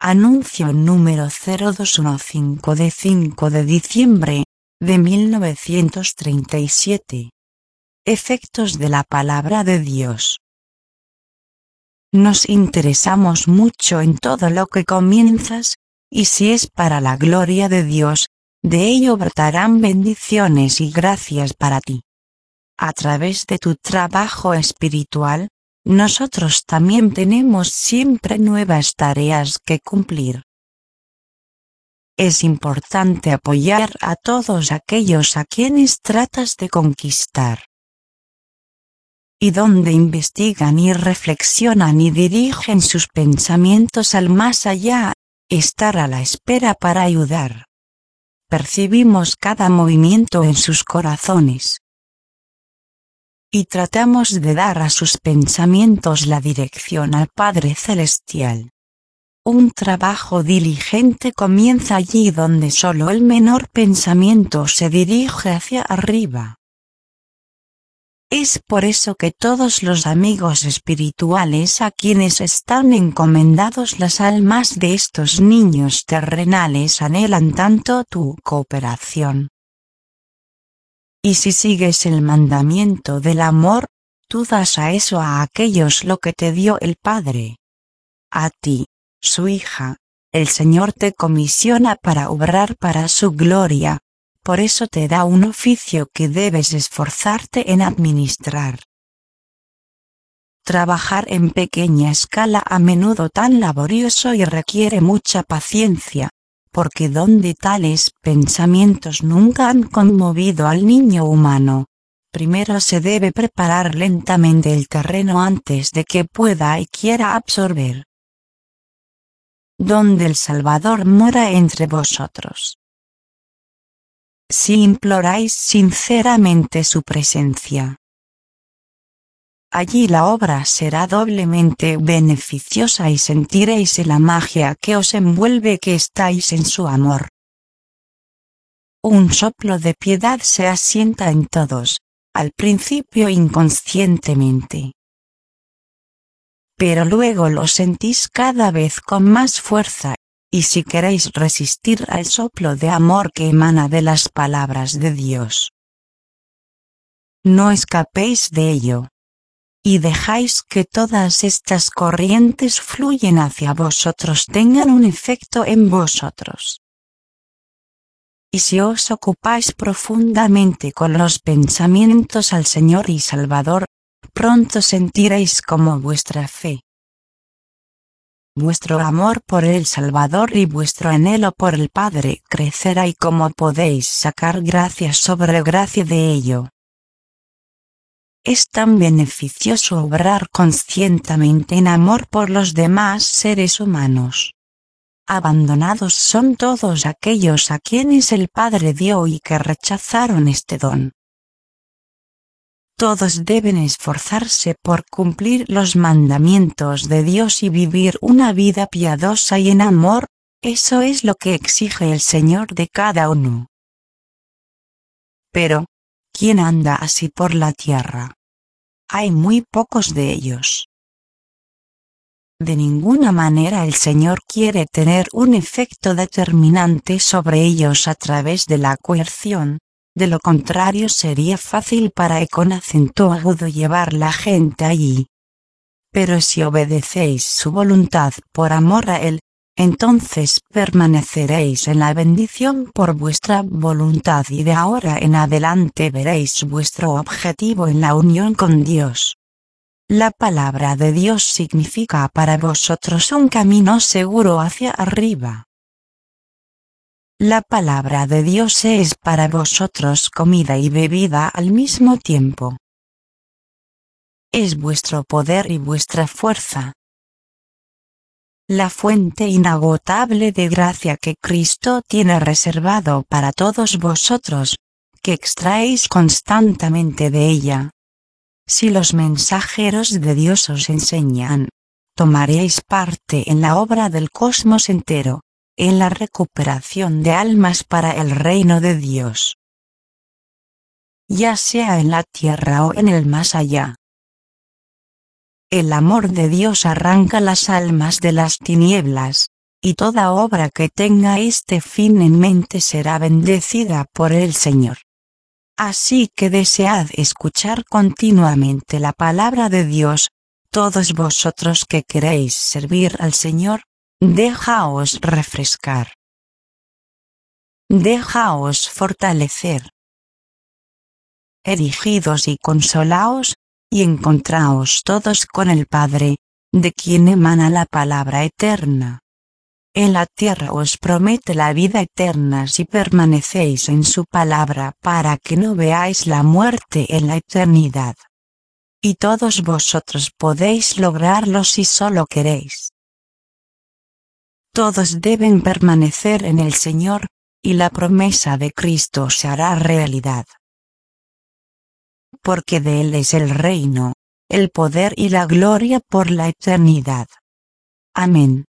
Anuncio número 0215 de 5 de diciembre de 1937. Efectos de la palabra de Dios. Nos interesamos mucho en todo lo que comienzas, y si es para la gloria de Dios, de ello brotarán bendiciones y gracias para ti. A través de tu trabajo espiritual, nosotros también tenemos siempre nuevas tareas que cumplir. Es importante apoyar a todos aquellos a quienes tratas de conquistar. Y donde investigan y reflexionan y dirigen sus pensamientos al más allá, estar a la espera para ayudar. Percibimos cada movimiento en sus corazones. Y tratamos de dar a sus pensamientos la dirección al Padre Celestial. Un trabajo diligente comienza allí donde solo el menor pensamiento se dirige hacia arriba. Es por eso que todos los amigos espirituales a quienes están encomendados las almas de estos niños terrenales anhelan tanto tu cooperación. Y si sigues el mandamiento del amor, tú das a eso a aquellos lo que te dio el Padre. A ti, su hija, el Señor te comisiona para obrar para su gloria, por eso te da un oficio que debes esforzarte en administrar. Trabajar en pequeña escala a menudo tan laborioso y requiere mucha paciencia, porque donde tales pensamientos nunca han conmovido al niño humano, primero se debe preparar lentamente el terreno antes de que pueda y quiera absorber. Donde el Salvador mora entre vosotros. Si imploráis sinceramente su presencia, allí la obra será doblemente beneficiosa y sentiréis la magia que os envuelve que estáis en su amor. Un soplo de piedad se asienta en todos, al principio inconscientemente. Pero luego lo sentís cada vez con más fuerza, y si queréis resistir al soplo de amor que emana de las palabras de Dios, no escapéis de ello. Y dejáis que todas estas corrientes fluyen hacia vosotros tengan un efecto en vosotros. Y si os ocupáis profundamente con los pensamientos al Señor y Salvador, pronto sentiréis como vuestra fe, vuestro amor por el Salvador y vuestro anhelo por el Padre crecerá y como podéis sacar gracia sobre gracia de ello. Es tan beneficioso obrar conscientemente en amor por los demás seres humanos. Abandonados son todos aquellos a quienes el Padre dio y que rechazaron este don. Todos deben esforzarse por cumplir los mandamientos de Dios y vivir una vida piadosa y en amor, eso es lo que exige el Señor de cada uno. Pero, ¿quién anda así por la tierra? Hay muy pocos de ellos. De ninguna manera el Señor quiere tener un efecto determinante sobre ellos a través de la coerción, de lo contrario sería fácil para él con acento agudo llevar la gente allí. Pero si obedecéis su voluntad por amor a Él, entonces permaneceréis en la bendición por vuestra voluntad y de ahora en adelante veréis vuestro objetivo en la unión con Dios. La palabra de Dios significa para vosotros un camino seguro hacia arriba. La palabra de Dios es para vosotros comida y bebida al mismo tiempo. Es vuestro poder y vuestra fuerza. La fuente inagotable de gracia que Cristo tiene reservado para todos vosotros, que extraéis constantemente de ella. Si los mensajeros de Dios os enseñan, tomaréis parte en la obra del cosmos entero, en la recuperación de almas para el reino de Dios. Ya sea en la tierra o en el más allá. El amor de Dios arranca las almas de las tinieblas, y toda obra que tenga este fin en mente será bendecida por el Señor. Así que desead escuchar continuamente la palabra de Dios, todos vosotros que queréis servir al Señor, dejaos refrescar. Dejaos fortalecer. Erigidos y consolaos, y encontraos todos con el Padre, de quien emana la palabra eterna. En la tierra os promete la vida eterna si permanecéis en su palabra para que no veáis la muerte en la eternidad. Y todos vosotros podéis lograrlo si solo queréis. Todos deben permanecer en el Señor, y la promesa de Cristo se hará realidad. Porque de Él es el reino, el poder y la gloria por la eternidad. Amén.